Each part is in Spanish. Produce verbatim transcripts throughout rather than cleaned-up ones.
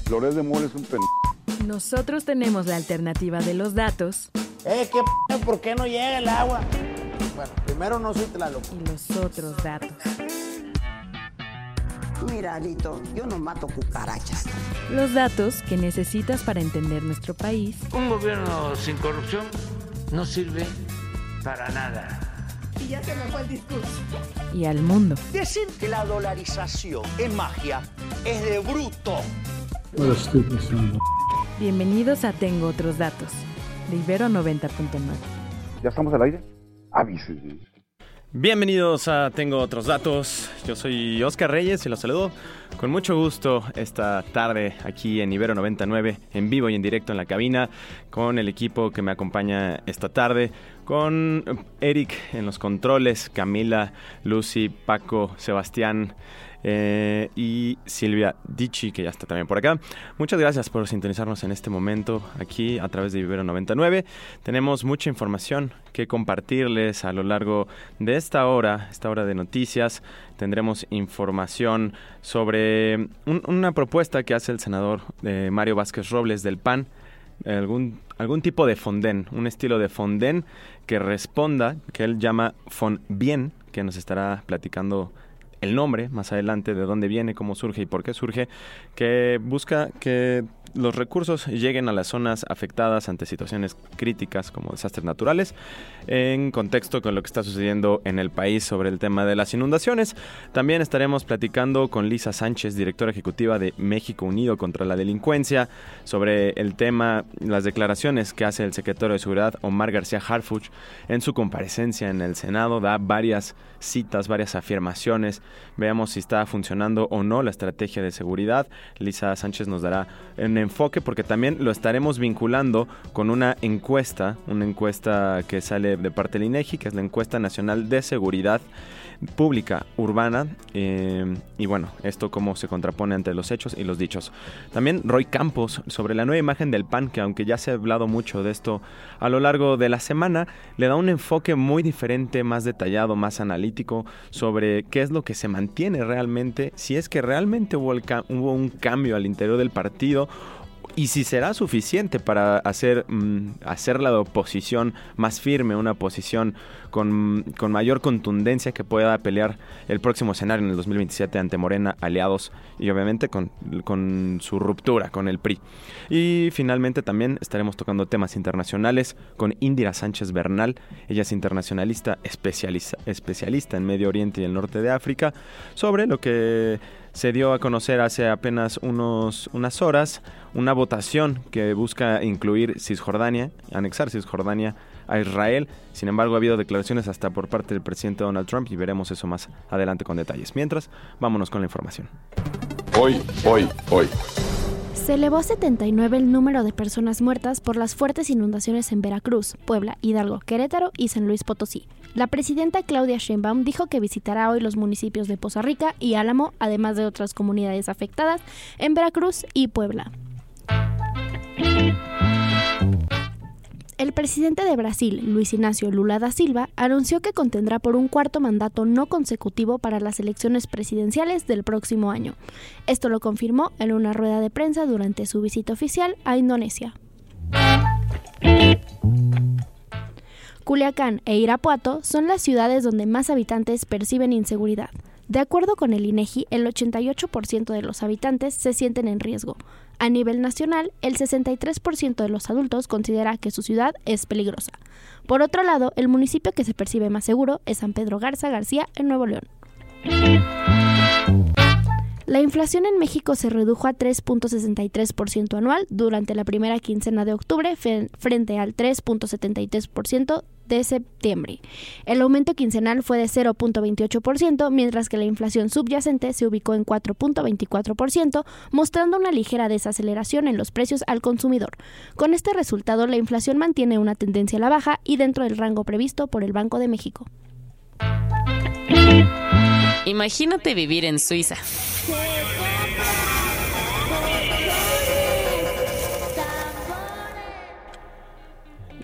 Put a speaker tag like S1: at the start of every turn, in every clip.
S1: Loret de Mola es un pen...
S2: Nosotros tenemos la alternativa de los datos.
S3: Eh, ¿qué p***? ¿Por qué no llega el agua? Bueno, primero no soy Tlaloc.
S2: Y los otros datos.
S4: Mira, Lito, yo no mato cucarachas.
S2: Los datos que necesitas para entender nuestro país.
S5: Un gobierno sin corrupción no sirve para nada.
S4: Y ya se me fue el discurso.
S2: Y al mundo.
S6: Decir que la dolarización es magia es de bruto.
S2: Bienvenidos a Tengo Otros Datos, de Ibero noventa punto nueve.
S1: ¿Ya estamos al aire? Avísenme.
S7: Bienvenidos a Tengo Otros Datos. Yo soy Oscar Reyes y los saludo con mucho gusto esta tarde aquí en Ibero noventa y nueve, en vivo y en directo en la cabina, con el equipo que me acompaña esta tarde, con Eric en los controles, Camila, Lucy, Paco, Sebastián eh, y Silvia Dichi, que ya está también por acá. Muchas gracias por sintonizarnos en este momento aquí a través de Ibero noventa y nueve. Tenemos mucha información que compartirles a lo largo de esta hora, esta hora de noticias. Tendremos información sobre un, una propuesta que hace el senador eh, Mario Vázquez Robles del P A N, algún, algún tipo de fondén, un estilo de fondén que responda, que él llama Fonbien, que nos estará platicando el nombre más adelante, de dónde viene, cómo surge y por qué surge, que busca que los recursos lleguen a las zonas afectadas ante situaciones críticas como desastres naturales, en contexto con lo que está sucediendo en el país sobre el tema de las inundaciones. También estaremos platicando con Lisa Sánchez, directora ejecutiva de México Unido contra la Delincuencia, sobre el tema, las declaraciones que hace el secretario de Seguridad, Omar García Harfuch, en su comparecencia en el Senado. Da varias citas, varias afirmaciones. Veamos si está funcionando o no la estrategia de seguridad. Lisa Sánchez nos dará un enfoque, porque también lo estaremos vinculando con una encuesta, una encuesta que sale de parte del INEGI, que es la Encuesta Nacional de Seguridad Pública Urbana, eh, y bueno, esto cómo se contrapone entre los hechos y los dichos. También Roy Campos, sobre la nueva imagen del P A N, que aunque ya se ha hablado mucho de esto a lo largo de la semana, le da un enfoque muy diferente, más detallado, más analítico, sobre qué es lo que se mantiene realmente, si es que realmente hubo, el ca- hubo un cambio al interior del partido, y si será suficiente para hacer, mm, hacer la oposición más firme, una oposición con, con mayor contundencia que pueda pelear el próximo escenario en el dos mil veintisiete ante Morena, aliados y obviamente con, con su ruptura con el P R I. Y finalmente también estaremos tocando temas internacionales con Indira Sánchez Bernal. Ella es internacionalista especialista, especialista en Medio Oriente y el norte de África, sobre lo que se dio a conocer hace apenas unos, unas horas, una votación que busca incluir Cisjordania, anexar Cisjordania a Israel. Sin embargo, ha habido declaraciones hasta por parte del presidente Donald Trump y veremos eso más adelante con detalles. Mientras, vámonos con la información.
S1: Hoy, hoy, hoy.
S8: Se elevó a setenta y nueve el número de personas muertas por las fuertes inundaciones en Veracruz, Puebla, Hidalgo, Querétaro y San Luis Potosí. La presidenta Claudia Sheinbaum dijo que visitará hoy los municipios de Poza Rica y Álamo, además de otras comunidades afectadas en Veracruz y Puebla. El presidente de Brasil, Luis Ignacio Lula da Silva, anunció que contendrá por un cuarto mandato no consecutivo para las elecciones presidenciales del próximo año. Esto lo confirmó en una rueda de prensa durante su visita oficial a Indonesia. Culiacán e Irapuato son las ciudades donde más habitantes perciben inseguridad. De acuerdo con el INEGI, el ochenta y ocho por ciento de los habitantes se sienten en riesgo. A nivel nacional, el sesenta y tres por ciento de los adultos considera que su ciudad es peligrosa. Por otro lado, el municipio que se percibe más seguro es San Pedro Garza García, en Nuevo León. La inflación en México se redujo a tres punto sesenta y tres por ciento anual durante la primera quincena de octubre frente al tres punto setenta y tres por ciento de septiembre. El aumento quincenal fue de cero punto veintiocho por ciento, mientras que la inflación subyacente se ubicó en cuatro punto veinticuatro por ciento, mostrando una ligera desaceleración en los precios al consumidor. Con este resultado, la inflación mantiene una tendencia a la baja y dentro del rango previsto por el Banco de México.
S9: Imagínate vivir en Suiza.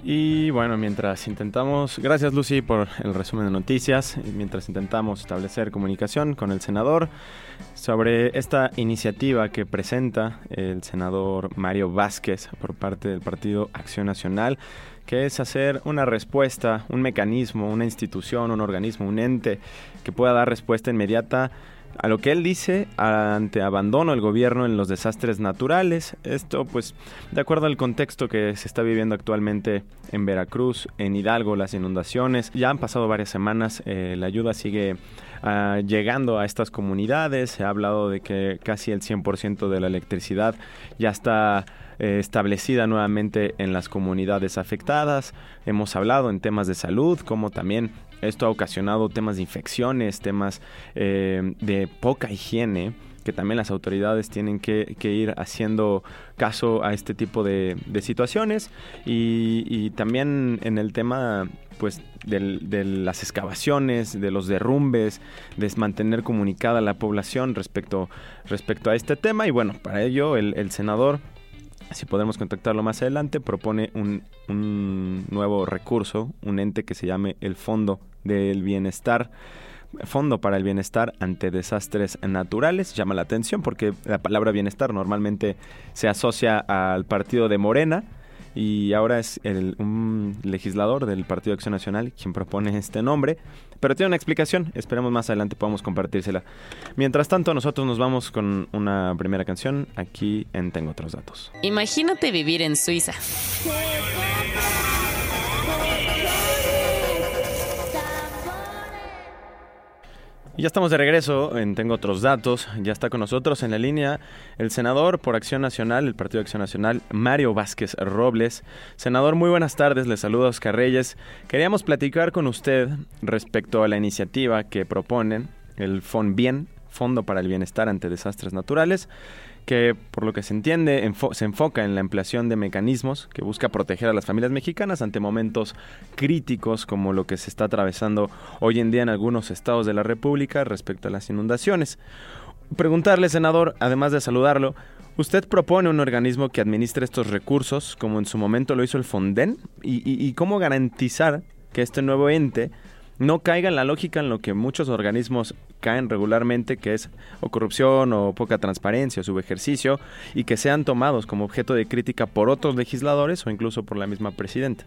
S7: Y bueno, mientras intentamos, gracias Lucy por el resumen de noticias, mientras intentamos establecer comunicación con el senador sobre esta iniciativa que presenta el senador Mario Vázquez por parte del Partido Acción Nacional, que es hacer una respuesta, un mecanismo, una institución, un organismo, un ente que pueda dar respuesta inmediata a lo que él dice ante abandono del gobierno en los desastres naturales. Esto, pues, de acuerdo al contexto que se está viviendo actualmente en Veracruz, en Hidalgo, las inundaciones. Ya han pasado varias semanas, eh, la ayuda sigue uh, llegando a estas comunidades. Se ha hablado de que casi el cien por ciento de la electricidad ya está eh, establecida nuevamente en las comunidades afectadas. Hemos hablado en temas de salud, como también esto ha ocasionado temas de infecciones, temas eh, de poca higiene, que también las autoridades tienen que, que ir haciendo caso a este tipo de, de situaciones. Y, y también en el tema pues del, de las excavaciones, de los derrumbes, de mantener comunicada a la población respecto, respecto a este tema. Y bueno, para ello el, el senador, si podemos contactarlo más adelante, propone un, un nuevo recurso, un ente que se llame el Fondo del Bienestar, Fondo para el Bienestar ante Desastres Naturales. Llama la atención porque la palabra bienestar normalmente se asocia al partido de Morena, y ahora es el, un legislador del Partido Acción Nacional quien propone este nombre, pero tiene una explicación, esperemos más adelante podamos compartírsela. Mientras tanto, nosotros nos vamos con una primera canción aquí en Tengo Otros Datos.
S9: Imagínate vivir en Suiza.
S7: Y ya estamos de regreso en Tengo Otros Datos. Ya está con nosotros en la línea el senador por Acción Nacional, el Partido Acción Nacional, Mario Vázquez Robles. Senador, muy buenas tardes, le saluda Oscar Reyes. Queríamos platicar con usted respecto a la iniciativa que proponen, el FONBIEN, Fondo para el Bienestar ante Desastres Naturales, que por lo que se entiende enfo- se enfoca en la ampliación de mecanismos que busca proteger a las familias mexicanas ante momentos críticos como lo que se está atravesando hoy en día en algunos estados de la República respecto a las inundaciones. Preguntarle, senador, además de saludarlo, ¿usted propone un organismo que administre estos recursos como en su momento lo hizo el FONDEN? ¿Y, y, y cómo garantizar que este nuevo ente no caiga en la lógica en lo que muchos organismos caen regularmente, que es o corrupción o poca transparencia o subejercicio, y que sean tomados como objeto de crítica por otros legisladores o incluso por la misma presidenta?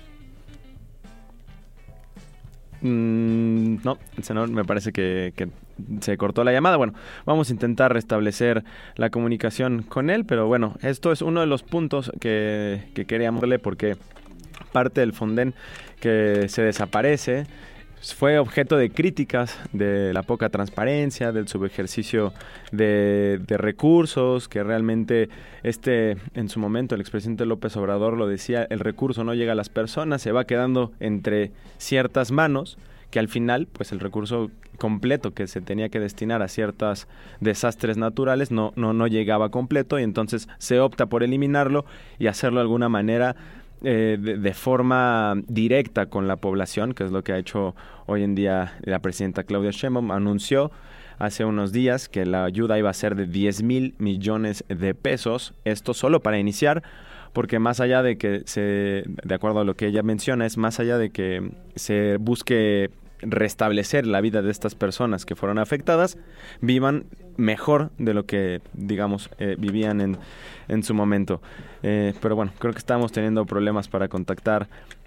S7: Mm, no, el senador me parece que, que se cortó la llamada. Bueno, vamos a intentar restablecer la comunicación con él, pero bueno, esto es uno de los puntos que, que queríamos darle, porque parte del FONDEN que se desaparece fue objeto de críticas de la poca transparencia, del subejercicio de, de recursos, que realmente este, en su momento el expresidente López Obrador lo decía, el recurso no llega a las personas, se va quedando entre ciertas manos, que al final, pues el recurso completo que se tenía que destinar a ciertos desastres naturales no, no, no llegaba completo, y entonces se opta por eliminarlo y hacerlo de alguna manera Eh, de, de forma directa con la población, que es lo que ha hecho hoy en día la presidenta Claudia Sheinbaum. Anunció hace unos días que la ayuda iba a ser de diez mil millones de pesos, esto solo para iniciar, porque más allá de que se, de acuerdo a lo que ella menciona, es más allá de que se busque restablecer la vida de estas personas que fueron afectadas, vivan mejor de lo que, digamos, eh, vivían en, en su momento. Eh, pero bueno, creo que estamos teniendo problemas para contactar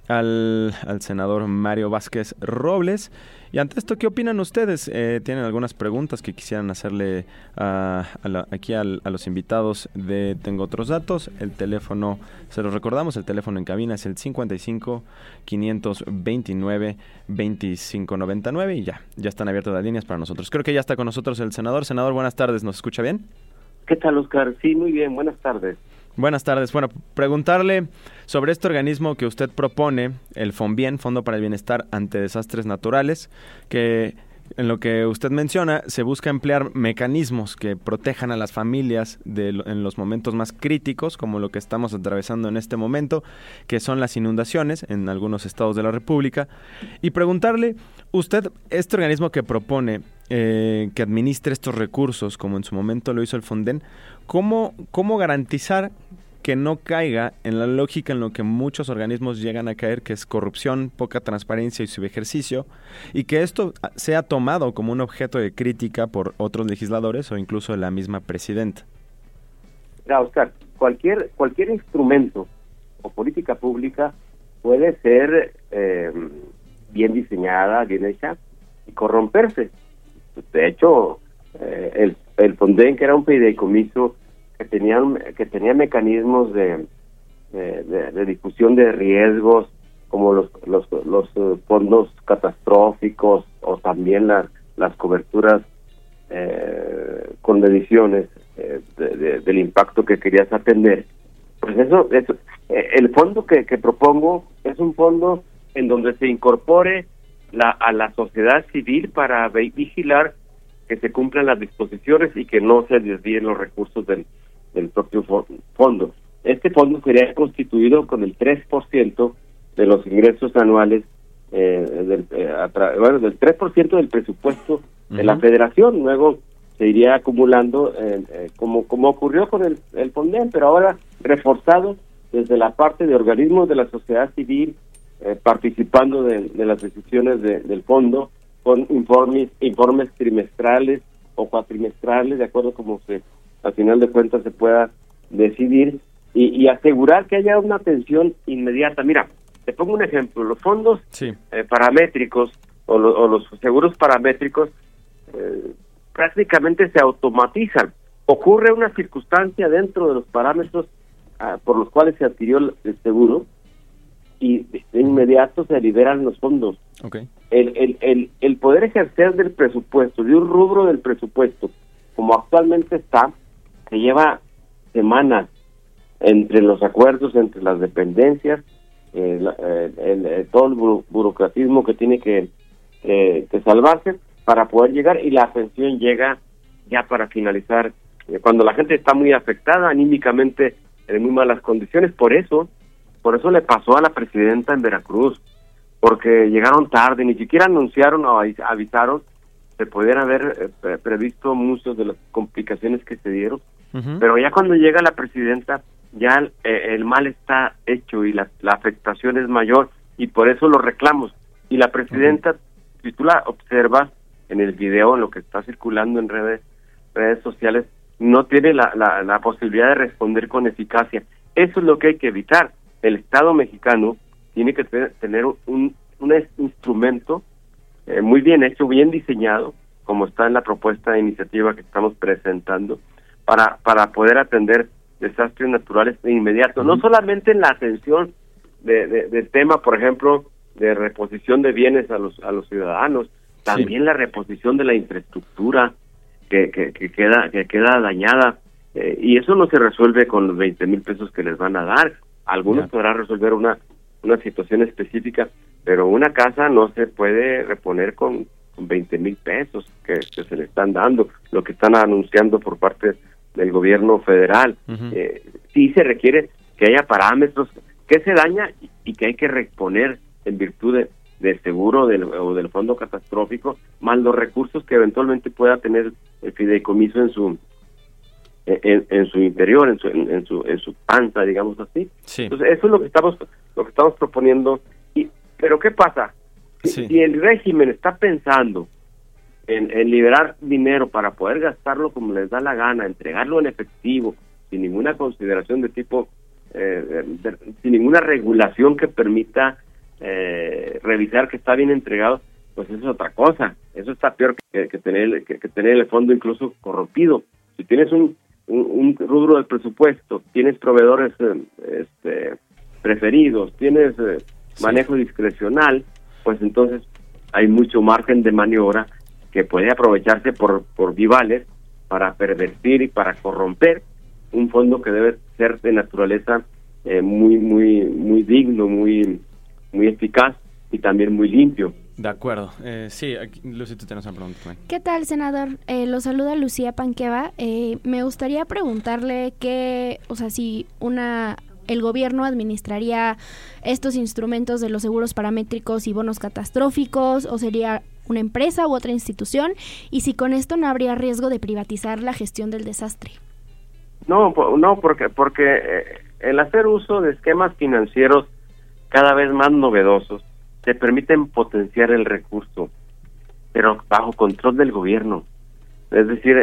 S7: al, al senador Mario Vázquez Robles. Y ante esto, ¿qué opinan ustedes? Eh, ¿Tienen algunas preguntas que quisieran hacerle a, a la, aquí al, a los invitados de Tengo Otros Datos? El teléfono, se los recordamos, el teléfono en cabina es el cincuenta y cinco, quinientos veintinueve, veinticinco noventa y nueve, y ya, ya están abiertas las líneas para nosotros. Creo que ya está con nosotros el senador. Senador, buenas tardes, ¿nos escucha bien?
S10: ¿Qué tal, Oscar? Sí, muy bien, buenas tardes.
S7: Buenas tardes. Bueno, preguntarle sobre este organismo que usted propone, el FONBIEN, Fondo para el Bienestar ante Desastres Naturales, que en lo que usted menciona se busca emplear mecanismos que protejan a las familias de, en los momentos más críticos, como lo que estamos atravesando en este momento, que son las inundaciones en algunos estados de la República. Y preguntarle, usted, este organismo que propone eh, que administre estos recursos, como en su momento lo hizo el FONDEN, ¿cómo, cómo garantizar que no caiga en la lógica en lo que muchos organismos llegan a caer, que es corrupción, poca transparencia y subejercicio, y que esto sea tomado como un objeto de crítica por otros legisladores o incluso la misma presidenta.
S10: Mira, Oscar, cualquier, cualquier instrumento o política pública puede ser eh, bien diseñada, bien hecha y corromperse. De hecho, eh, el, el Fonden, que era un fideicomiso que tenía, que tenía mecanismos de, de, de, de difusión de riesgos, como los, los, los fondos catastróficos o también las, las coberturas eh, con mediciones eh, de, de, del impacto que querías atender. Pues eso, eso eh, el fondo que, que propongo es un fondo en donde se incorpore la, a la sociedad civil para vigilar que se cumplan las disposiciones y que no se desvíen los recursos del, del propio fondo. Este fondo sería constituido con el tres por ciento de los ingresos anuales, eh, del, eh, atra- bueno, del tres por ciento del presupuesto uh-huh. de la federación. Luego se iría acumulando, eh, eh, como como ocurrió con el, el Fonden, pero ahora reforzado desde la parte de organismos de la sociedad civil, eh, participando de, de las decisiones de, del fondo, con informes informes trimestrales o cuatrimestrales, de acuerdo como se, al final de cuentas se pueda decidir, y, y asegurar que haya una atención inmediata. Mira, te pongo un ejemplo, los fondos sí. eh, paramétricos o, lo, o los seguros paramétricos eh, prácticamente se automatizan. Ocurre una circunstancia dentro de los parámetros uh, por los cuales se adquirió el, el seguro y de, de inmediato se liberan los fondos.
S7: Okay.
S10: El, el, el, el poder ejercer del presupuesto, de un rubro del presupuesto, como actualmente está, se lleva semanas entre los acuerdos, entre las dependencias, eh, la, eh, el, el, todo el buro, burocratismo que tiene que, eh, que salvarse para poder llegar, y la atención llega ya para finalizar, eh, cuando la gente está muy afectada anímicamente, en muy malas condiciones. Por eso, por eso le pasó a la presidenta en Veracruz, porque llegaron tarde, ni siquiera anunciaron o avisaron, se pudieran haber eh, previsto muchas de las complicaciones que se dieron, uh-huh. pero ya cuando llega la presidenta, ya eh, el mal está hecho y la, la afectación es mayor, y por eso los reclamos. Y la presidenta, uh-huh. si tú la observas en el video, en lo que está circulando en redes redes sociales, no tiene la, la, la posibilidad de responder con eficacia. Eso es lo que hay que evitar. El Estado mexicano tiene que tener, tener un, un instrumento eh, muy bien hecho, bien diseñado, como está en la propuesta de iniciativa que estamos presentando, para, para poder atender desastres naturales de inmediato, uh-huh. no solamente en la atención de, de, del tema, por ejemplo, de reposición de bienes a los a los ciudadanos, también sí. la reposición de la infraestructura que, que, que queda que queda dañada, eh, y eso no se resuelve con los veinte mil pesos que les van a dar. Algunos yeah. podrán resolver una una situación específica, pero una casa no se puede reponer con, con veinte mil pesos que, que se le están dando, lo que están anunciando por parte del gobierno federal. Uh-huh. Eh, sí se requiere que haya parámetros, que se daña y, y que hay que reponer en virtud de, del seguro del, o del fondo catastrófico, más los recursos que eventualmente pueda tener el fideicomiso en su en, en su interior, en su en, en su en su panza, digamos así. Sí. Entonces eso es lo que estamos lo que estamos proponiendo. Y pero ¿qué pasa? Si, sí. si el régimen está pensando En, en liberar dinero para poder gastarlo como les da la gana, entregarlo en efectivo, sin ninguna consideración de tipo, eh, de, de, sin ninguna regulación que permita eh, revisar que está bien entregado, pues eso es otra cosa. Eso está peor que, que tener que, que tener el fondo incluso corrompido. Si tienes un, un, un rubro del presupuesto, tienes proveedores eh, este, preferidos, tienes eh, manejo sí. discrecional, pues entonces hay mucho margen de maniobra que puede aprovecharse por por vivales para pervertir y para corromper un fondo que debe ser de naturaleza eh, muy muy muy digno, muy muy eficaz y también muy limpio.
S7: De acuerdo. Eh, sí, aquí, Lucy, tú tienes una pregunta también.
S8: ¿Qué tal, senador? Eh, lo saluda Lucía Panqueva. Eh, me gustaría preguntarle que, o sea, si una el gobierno administraría estos instrumentos de los seguros paramétricos y bonos catastróficos, o sería una empresa u otra institución, y si con esto no habría riesgo de privatizar la gestión del desastre.
S10: No, no, porque porque el hacer uso de esquemas financieros cada vez más novedosos te permiten potenciar el recurso, pero bajo control del gobierno. Es decir,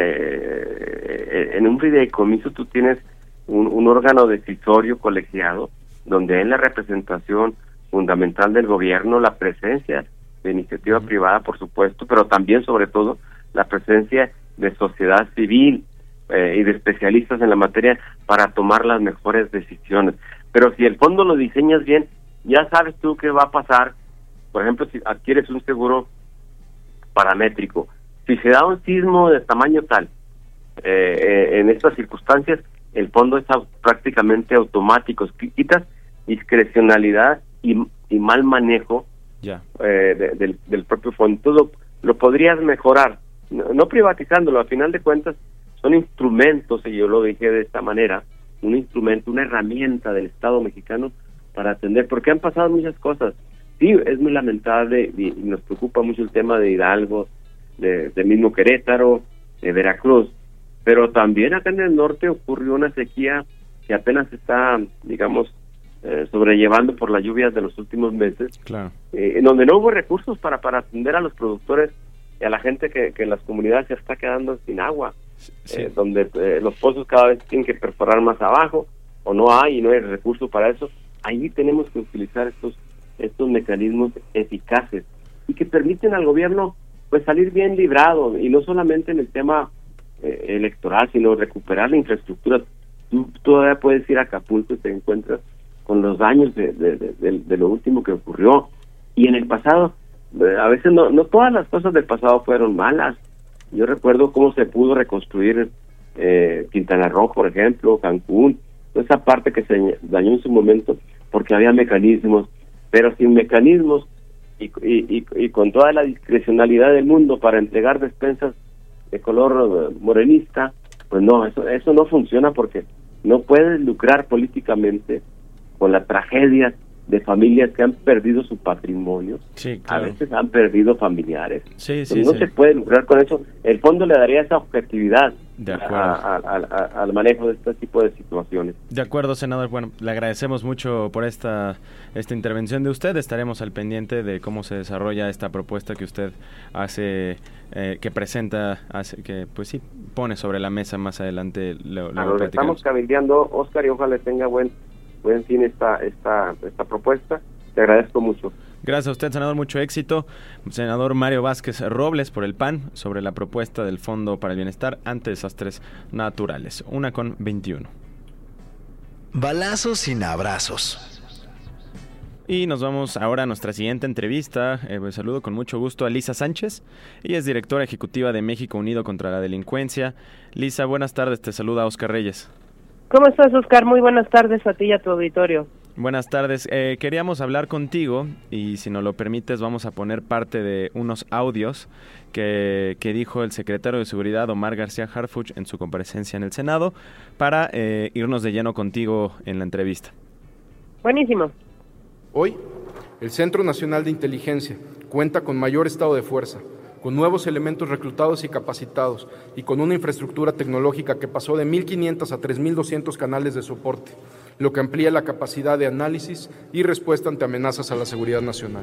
S10: eh, en un fideicomiso tú tienes un, un órgano decisorio colegiado, donde hay la representación fundamental del gobierno, la presencia de iniciativa privada, por supuesto, pero también, sobre todo, la presencia de sociedad civil eh, y de especialistas en la materia para tomar las mejores decisiones. Pero si el fondo lo diseñas bien, ya sabes tú qué va a pasar. Por ejemplo, si adquieres un seguro paramétrico, si se da un sismo de tamaño tal, eh, eh, en estas circunstancias, el fondo es au- prácticamente automático. Quitas discrecionalidad y, y mal manejo
S7: ya.
S10: eh, de, del, del propio fondo. Todo lo podrías mejorar, no, no privatizándolo. A final de cuentas, son instrumentos, y yo lo dije de esta manera, un instrumento, una herramienta del Estado mexicano para atender, porque han pasado muchas cosas. Sí, es muy lamentable y, y nos preocupa mucho el tema de Hidalgo, de, de mismo Querétaro, de Veracruz, pero también acá en el norte ocurrió una sequía que apenas está, digamos, eh, sobrellevando por las lluvias de los últimos meses,
S7: claro.
S10: eh, en donde no hubo recursos para, para atender a los productores y a la gente que, que en las comunidades se está quedando sin agua,
S7: sí.
S10: eh, donde eh, los pozos cada vez tienen que perforar más abajo, o no hay y no hay recursos para eso. Ahí tenemos que utilizar estos estos mecanismos eficaces y que permiten al gobierno pues salir bien librado, y no solamente en el tema eh, electoral, sino recuperar la infraestructura. Tú todavía puedes ir a Acapulco y te encuentras con los daños de, de, de, de, de lo último que ocurrió, y en el pasado eh, a veces no, no todas las cosas del pasado fueron malas. Yo recuerdo cómo se pudo reconstruir eh, Quintana Roo, por ejemplo, Cancún, toda esa parte que se dañó en su momento porque había mecanismos, pero sin mecanismos y, y, y, y con toda la discrecionalidad del mundo para entregar despensas de color morenista, pues no, eso eso no funciona, porque no puedes lucrar políticamente con la tragedia de familias que han perdido su patrimonio,
S7: sí, claro.
S10: A veces han perdido familiares.
S7: Sí, sí,
S10: no
S7: sí.
S10: se puede lucrar con eso. El fondo le daría esa objetividad
S7: de acuerdo.
S10: A, a, a, al manejo de este tipo de situaciones.
S7: De acuerdo, senador. Bueno, le agradecemos mucho por esta esta intervención de usted. Estaremos al pendiente de cómo se desarrolla esta propuesta que usted hace, eh, que presenta, hace, que pues sí, pone sobre la mesa más adelante. Lo, lo
S10: Ahora, estamos cabildeando, Oscar, y ojalá tenga buen buen fin esta esta esta propuesta. Te agradezco mucho.
S7: Gracias a usted, senador, mucho éxito. Senador Mario Vázquez Robles por el P A N sobre la propuesta del Fondo para el Bienestar ante Desastres Naturales. Una con veintiuno.
S11: Balazos sin abrazos.
S7: Y nos vamos ahora a nuestra siguiente entrevista. Eh, pues saludo con mucho gusto a Lisa Sánchez. Ella es directora ejecutiva de México Unido contra la Delincuencia. Lisa, buenas tardes. Te saluda Oscar Reyes.
S12: ¿Cómo estás, Oscar? Muy buenas tardes a ti y a tu auditorio.
S7: Buenas tardes. Eh, queríamos hablar contigo y, si nos lo permites, vamos a poner parte de unos audios que, que dijo el secretario de Seguridad, Omar García Harfuch, en su comparecencia en el Senado, para eh, irnos de lleno contigo en la entrevista.
S12: Buenísimo.
S13: Hoy, el Centro Nacional de Inteligencia cuenta con mayor estado de fuerza, con nuevos elementos reclutados y capacitados, y con una infraestructura tecnológica que pasó de mil quinientos a tres mil doscientos canales de soporte, lo que amplía la capacidad de análisis y respuesta ante amenazas a la seguridad nacional.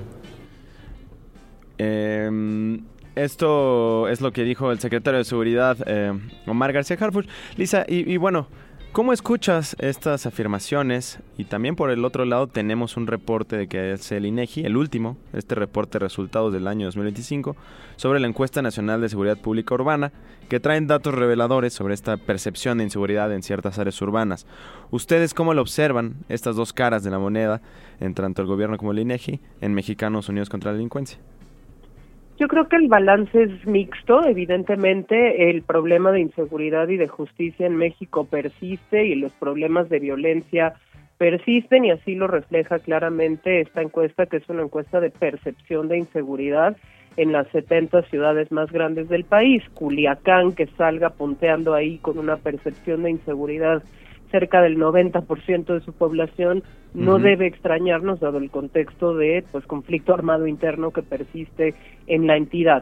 S7: Eh, esto es lo que dijo el secretario de Seguridad, eh, Omar García Harfuch. Lisa, y, y bueno, ¿cómo escuchas estas afirmaciones? Y también por el otro lado tenemos un reporte de que es el INEGI, el último, este reporte de resultados del año dos mil veinticinco, sobre la Encuesta Nacional de Seguridad Pública Urbana, que traen datos reveladores sobre esta percepción de inseguridad en ciertas áreas urbanas. ¿Ustedes cómo lo observan, estas dos caras de la moneda, en tanto el gobierno como el INEGI, en Mexicanos Unidos contra la Delincuencia?
S12: Yo creo que el balance es mixto. Evidentemente, el problema de inseguridad y de justicia en México persiste y los problemas de violencia persisten, y así lo refleja claramente esta encuesta, que es una encuesta de percepción de inseguridad en las setenta ciudades más grandes del país. Culiacán, que salga punteando ahí con una percepción de inseguridad cerca del noventa por ciento de su población, no uh-huh. debe extrañarnos, dado el contexto de pues conflicto armado interno que persiste en la entidad.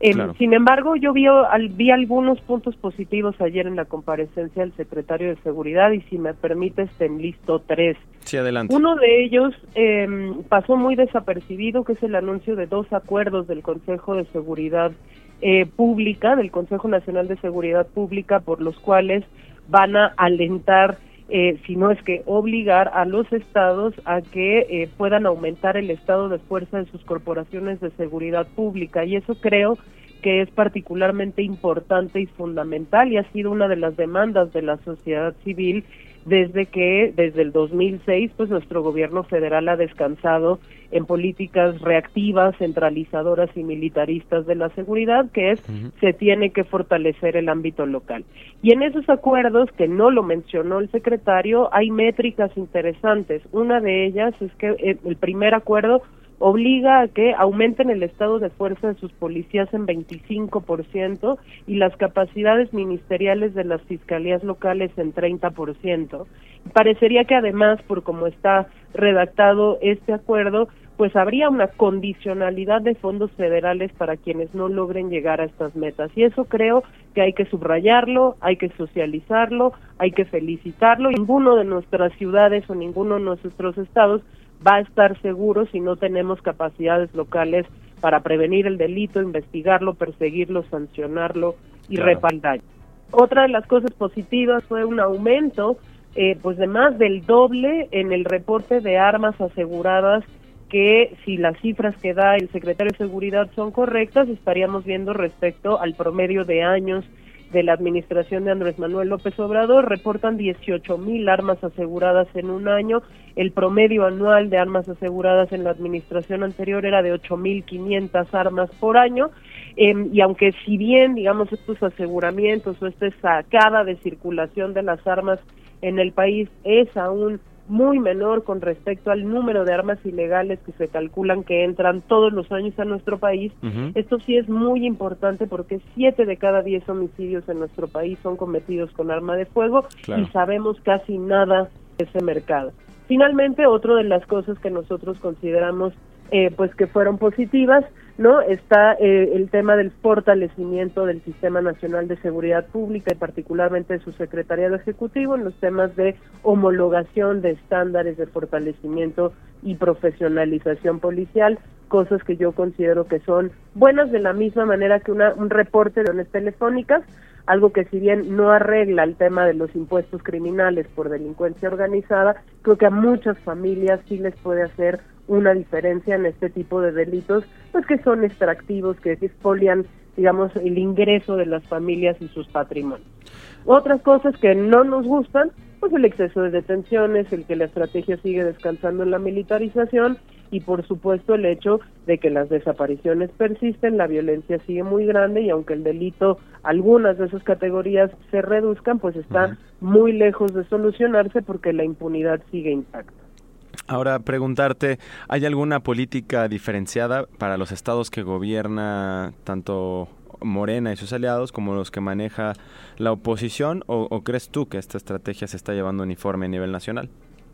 S12: Eh,
S7: Claro.
S12: Sin embargo, yo vi, al, vi algunos puntos positivos ayer en la comparecencia del secretario de Seguridad y si me permites, te enlisto tres.
S7: Sí, adelante.
S12: Uno de ellos eh, pasó muy desapercibido, que es el anuncio de dos acuerdos del Consejo de Seguridad eh, Pública, del Consejo Nacional de Seguridad Pública, por los cuales van a alentar, eh, si no es que obligar a los estados a que eh, puedan aumentar el estado de fuerza de sus corporaciones de seguridad pública, y eso creo que es particularmente importante y fundamental, y ha sido una de las demandas de la sociedad civil desde que, desde el dos mil seis, pues nuestro gobierno federal ha descansado en políticas reactivas, centralizadoras y militaristas de la seguridad, que es, uh-huh. se tiene que fortalecer el ámbito local. Y en esos acuerdos, que no lo mencionó el secretario, hay métricas interesantes. Una de ellas es que el primer acuerdo obliga a que aumenten el estado de fuerza de sus policías en veinticinco por ciento y las capacidades ministeriales de las fiscalías locales en treinta por ciento. Parecería que además, por cómo está redactado este acuerdo, pues habría una condicionalidad de fondos federales para quienes no logren llegar a estas metas. Y eso creo que hay que subrayarlo, hay que socializarlo, hay que felicitarlo. Ninguno de nuestras ciudades o ninguno de nuestros estados va a estar seguro si no tenemos capacidades locales para prevenir el delito, investigarlo, perseguirlo, sancionarlo y
S7: claro.
S12: reparar. Otra de las cosas positivas fue un aumento eh, pues de más del doble en el reporte de armas aseguradas, que si las cifras que da el secretario de Seguridad son correctas, estaríamos viendo respecto al promedio de años de la administración de Andrés Manuel López Obrador. Reportan dieciocho mil armas aseguradas en un año. El promedio anual de armas aseguradas en la administración anterior era de ocho mil quinientas armas por año. Eh, y aunque si bien, digamos, estos aseguramientos o esta sacada de circulación de las armas en el país es aún muy menor con respecto al número de armas ilegales que se calculan que entran todos los años a nuestro país, uh-huh. esto sí es muy importante porque siete de cada diez homicidios en nuestro país son cometidos con arma de fuego, claro. y sabemos casi nada de ese mercado. Finalmente, otra de las cosas que nosotros consideramos eh, pues que fueron positivas, ¿no? Está eh, el tema del fortalecimiento del Sistema Nacional de Seguridad Pública y particularmente de su secretariado ejecutivo en los temas de homologación de estándares de fortalecimiento y profesionalización policial, cosas que yo considero que son buenas, de la misma manera que una, un reporte de reuniones telefónicas, algo que si bien no arregla el tema de los impuestos criminales por delincuencia organizada, creo que a muchas familias sí les puede hacer una diferencia en este tipo de delitos, pues que son extractivos, que expolian, digamos, el ingreso de las familias y sus patrimonios. Otras cosas que no nos gustan, pues el exceso de detenciones, el que la estrategia sigue descansando en la militarización y por supuesto el hecho de que las desapariciones persisten, la violencia sigue muy grande y aunque el delito, algunas de esas categorías se reduzcan, pues está uh-huh. muy lejos de solucionarse porque la impunidad sigue intacta.
S7: Ahora, preguntarte, ¿hay alguna política diferenciada para los estados que gobierna tanto Morena y sus aliados como los que maneja la oposición? ¿O, o crees tú que esta estrategia se está llevando uniforme a nivel nacional?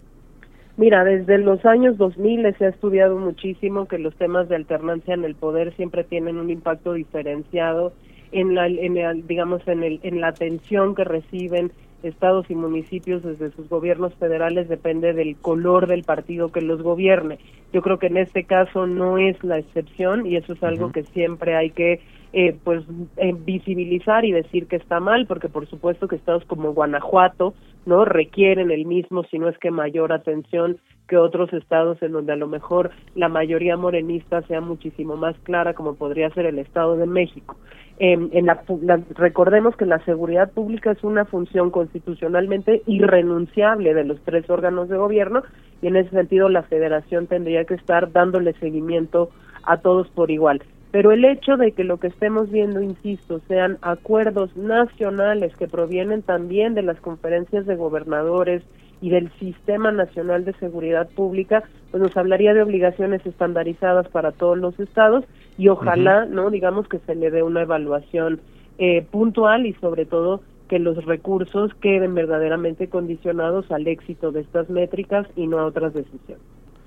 S12: Mira, desde los años dos mil se ha estudiado muchísimo que los temas de alternancia en el poder siempre tienen un impacto diferenciado en la, en el, digamos, en, el, en la atención que reciben estados y municipios desde sus gobiernos federales, depende del color del partido que los gobierne. Yo creo que en este caso no es la excepción y eso es algo uh-huh. que siempre hay que eh, pues eh, visibilizar y decir que está mal, porque por supuesto que estados como Guanajuato no requieren el mismo, si no es que mayor atención que otros estados en donde a lo mejor la mayoría morenista sea muchísimo más clara, como podría ser el Estado de México. Eh, en la, la, recordemos que la seguridad pública es una función constitucionalmente irrenunciable de los tres órganos de gobierno y en ese sentido la federación tendría que estar dándole seguimiento a todos por igual. Pero el hecho de que lo que estemos viendo, insisto, sean acuerdos nacionales que provienen también de las conferencias de gobernadores y del Sistema Nacional de Seguridad Pública, pues nos hablaría de obligaciones estandarizadas para todos los estados y ojalá, uh-huh. no, digamos que se le dé una evaluación eh, puntual y sobre todo que los recursos queden verdaderamente condicionados al éxito de estas métricas y no a otras decisiones.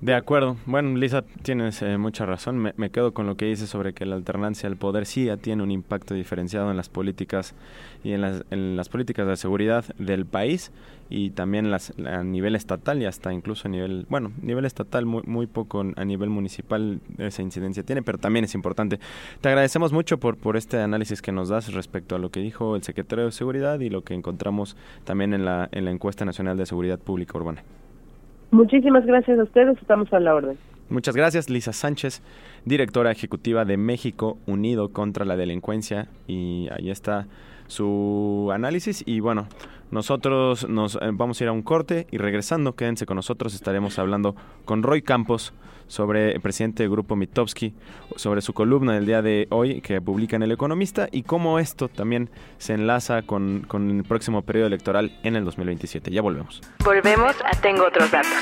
S7: De acuerdo. Bueno, Lisa, tienes eh, mucha razón. Me, me quedo con lo que dices sobre que la alternancia al poder sí ya tiene un impacto diferenciado en las políticas y en las, en las políticas de seguridad del país y también las, a nivel estatal y hasta incluso a nivel, bueno, nivel estatal muy, muy poco, a nivel municipal esa incidencia tiene, pero también es importante. Te agradecemos mucho por, por este análisis que nos das respecto a lo que dijo el secretario de Seguridad y lo que encontramos también en la, en la encuesta nacional de seguridad pública urbana.
S12: Muchísimas gracias a ustedes, estamos a la orden.
S7: Muchas gracias, Lisa Sánchez, directora ejecutiva de México Unido contra la Delincuencia, y ahí está su análisis. Y bueno, nosotros nos eh, vamos a ir a un corte y regresando, quédense con nosotros, estaremos hablando con Roy Campos, sobre el presidente del Grupo Mitofsky, sobre su columna del día de hoy que publica en El Economista y cómo esto también se enlaza con, con el próximo periodo electoral en el dos mil veintisiete. Ya volvemos.
S2: Volvemos a Tengo Otros Datos.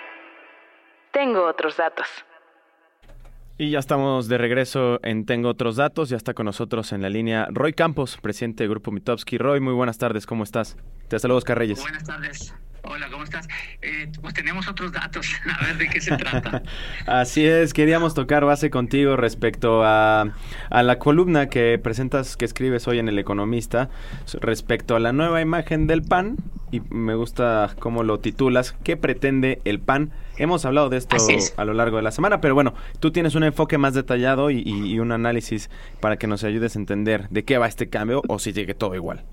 S2: Tengo Otros Datos.
S7: Y ya estamos de regreso en Tengo Otros Datos. Ya está con nosotros en la línea Roy Campos, presidente del Grupo Mitofsky. Roy, muy buenas tardes, ¿cómo estás? Te saludo, Oscar Reyes.
S11: Buenas tardes. Hola, ¿cómo estás? Eh, pues tenemos otros datos, a ver de qué se trata.
S7: Así es, queríamos tocar base contigo respecto a, a la columna que presentas, que escribes hoy en El Economista, respecto a la nueva imagen del P A N, y me gusta cómo lo titulas, ¿qué pretende el P A N? Hemos hablado de esto a lo largo de la semana, pero bueno, tú tienes un enfoque más detallado y, y, y un análisis para que nos ayudes a entender de qué va este cambio o si sigue todo igual.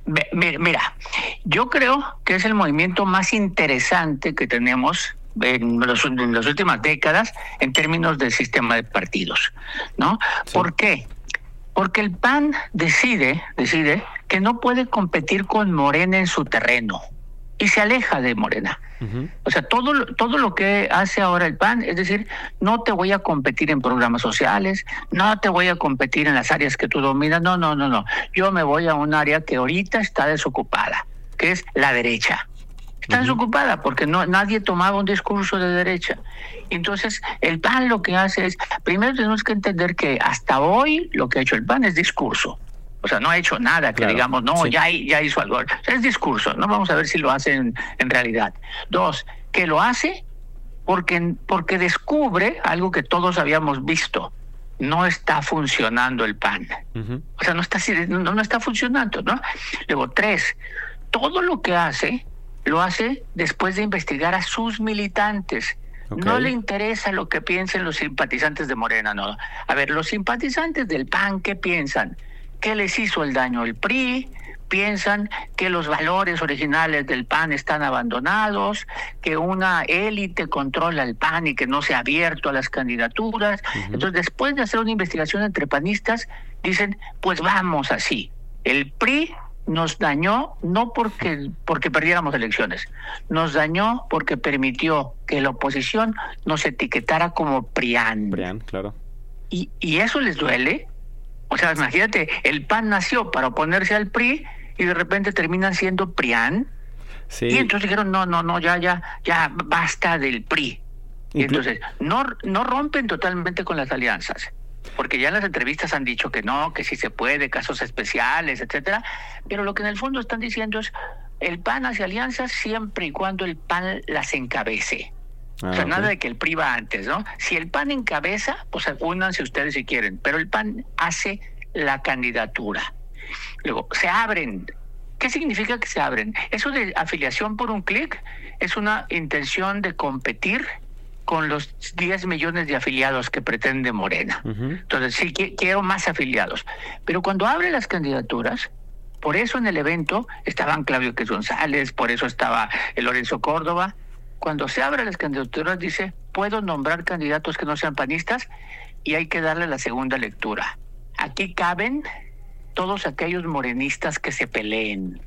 S11: Mira, yo creo que es el movimiento más interesante que tenemos en, los, en las últimas décadas en términos del sistema de partidos, ¿no? Sí. ¿Por qué? Porque el P A N decide, decide que no puede competir con Morena en su terreno y se aleja de Morena. Uh-huh. O sea, todo, todo lo que hace ahora el P A N, es decir, no te voy a competir en programas sociales, no te voy a competir en las áreas que tú dominas, no, no, no, no. Yo me voy a un área que ahorita está desocupada, que es la derecha. Está uh-huh. desocupada porque no nadie tomaba un discurso de derecha. Entonces, el P A N lo que hace es, primero tenemos que entender que hasta hoy lo que ha hecho el P A N es discurso. O sea, no ha hecho nada que claro, digamos, no, sí. ya, ya hizo algo. O sea, es discurso, no vamos a ver si lo hace en, en realidad. Dos, que lo hace porque, porque descubre algo que todos habíamos visto. No está funcionando el P A N. Uh-huh. O sea, no está, no, no está funcionando, ¿no? Luego, tres, todo lo que hace, lo hace después de investigar a sus militantes. Okay. No le interesa lo que piensen los simpatizantes de Morena, no. A ver, los simpatizantes del P A N, ¿qué piensan? ¿Qué les hizo el daño el P R I? Piensan que los valores originales del P A N están abandonados, que una élite controla el P A N y que no se ha abierto a las candidaturas. Uh-huh. Entonces, después de hacer una investigación entre panistas, dicen, pues vamos así. El P R I nos dañó no porque, porque perdiéramos elecciones, nos dañó porque permitió que la oposición nos etiquetara como PRIAN.
S7: PRIAN, claro.
S11: Y, y eso les duele. O sea, imagínate, el P A N nació para oponerse al P R I y de repente terminan siendo PRIAN. Sí. Y entonces dijeron, no, no, no, ya, ya, ya basta del P R I. Y entonces, no, no rompen totalmente con las alianzas, porque ya en las entrevistas han dicho que no, que sí se puede, casos especiales, etcétera. Pero lo que en el fondo están diciendo es, el P A N hace alianzas siempre y cuando el P A N las encabece. Ah, o sea, okay. Nada de que el P R I va antes, ¿no? Si el P A N encabeza, pues únanse ustedes si quieren, pero el P A N hace la candidatura. Luego, se abren. ¿Qué significa que se abren? Eso de afiliación por un clic es una intención de competir con los diez millones de afiliados que pretende Morena. Uh-huh. Entonces, sí, qu- quiero más afiliados. Pero cuando abre las candidaturas, por eso en el evento estaban Claudio X González, por eso estaba el Lorenzo Córdoba. Cuando se abren las candidaturas dice, puedo nombrar candidatos que no sean panistas y hay que darle la segunda lectura. Aquí caben todos aquellos morenistas que se peleen.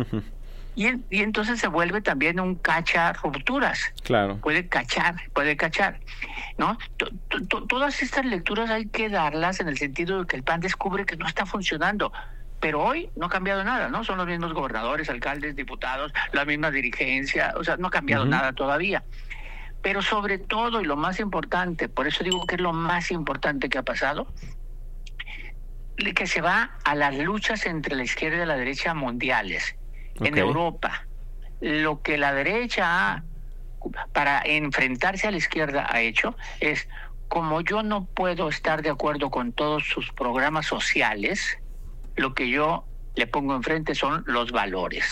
S11: y, y entonces se vuelve también un cacha rupturas.
S7: Claro.
S11: Puede cachar, puede cachar, ¿no? T- t- todas estas lecturas hay que darlas en el sentido de que el P A N descubre que no está funcionando. Pero hoy no ha cambiado nada, ¿no? Son los mismos gobernadores, alcaldes, diputados, la misma dirigencia, o sea, no ha cambiado uh-huh. nada todavía. Pero sobre todo, y lo más importante, por eso digo que es lo más importante que ha pasado, que se va a las luchas entre la izquierda y la derecha mundiales. Okay. En Europa, lo que la derecha ha para enfrentarse a la izquierda ha hecho es, como yo no puedo estar de acuerdo con todos sus programas sociales, lo que yo le pongo enfrente son los valores.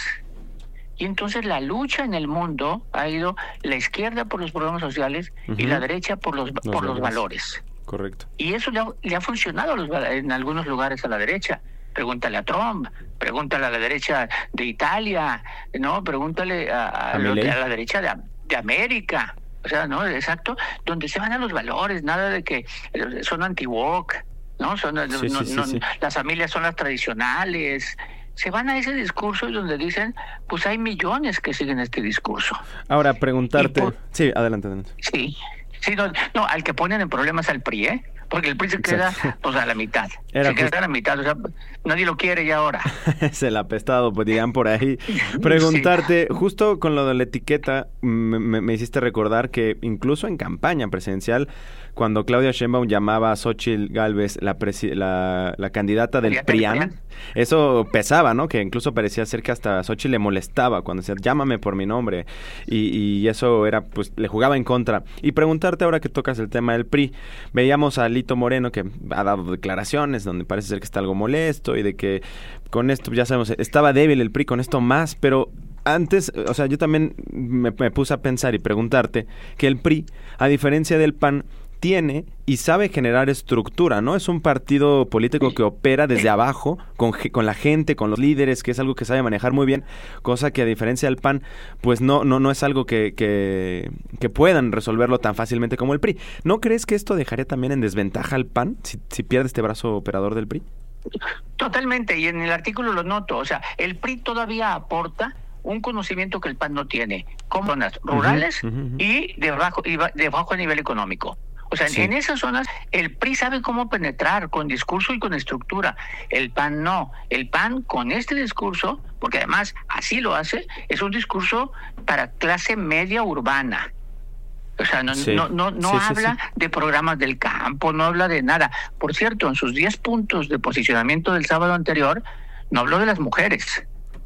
S11: Y entonces la lucha en el mundo ha ido la izquierda por los programas sociales uh-huh. y la derecha por los, los por los valores.
S7: Correcto.
S11: Y eso le ha, le ha funcionado a los, en algunos lugares a la derecha. Pregúntale a Trump, pregúntale a la derecha de Italia, no, pregúntale a, a, a, lo, a la derecha de, de América. O sea, no, exacto, donde se van a los valores, nada de que son anti-woke, ¿no? Son, sí, no, sí, no sí. Las familias son las tradicionales. Se van a ese discurso y donde dicen, pues hay millones que siguen este discurso.
S7: Ahora, preguntarte...
S11: Por...
S7: Sí, adelante, adelante.
S11: Sí, sí no, no, al que ponen en problemas al P R I, ¿eh? Porque el P R I se queda Exacto. pues a la mitad. Era se queda just... a la mitad, o sea, nadie lo quiere ya ahora.
S7: Es el apestado, pues digan por ahí. Preguntarte, sí. justo con lo de la etiqueta, me, me, me hiciste recordar que incluso en campaña presidencial, cuando Claudia Sheinbaum llamaba a Xóchitl Gálvez la, presi- la, la candidata del PRIAN, eso pesaba, ¿no? Que incluso parecía ser que hasta a Xóchitl le molestaba cuando decía, llámame por mi nombre. Y, y eso era, pues, le jugaba en contra. Y preguntarte ahora que tocas el tema del P R I, veíamos a Alito Moreno que ha dado declaraciones donde parece ser que está algo molesto y de que con esto, ya sabemos, estaba débil el P R I, con esto más, pero... Antes, o sea, yo también me, me puse a pensar y preguntarte que el P R I, a diferencia del P A N, tiene y sabe generar estructura, ¿no? Es un partido político que opera desde abajo, con, con la gente, con los líderes, que es algo que sabe manejar muy bien, cosa que a diferencia del P A N, pues no no no es algo que, que, que puedan resolverlo tan fácilmente como el P R I. ¿No crees que esto dejaría también en desventaja al P A N si, si pierde este brazo operador del P R I?
S11: Totalmente, y en el artículo lo noto, o sea, el P R I todavía aporta un conocimiento que el P A N no tiene, como zonas rurales uh-huh, uh-huh. y de bajo, y de bajo nivel económico. O sea, sí. en esas zonas el P R I sabe cómo penetrar con discurso y con estructura. El P A N no. El P A N con este discurso, porque además así lo hace, es un discurso para clase media urbana. O sea, no, sí. no, no, no sí, habla sí, sí. de programas del campo, no habla de nada. Por cierto, en sus diez puntos de posicionamiento del sábado anterior, no habló de las mujeres.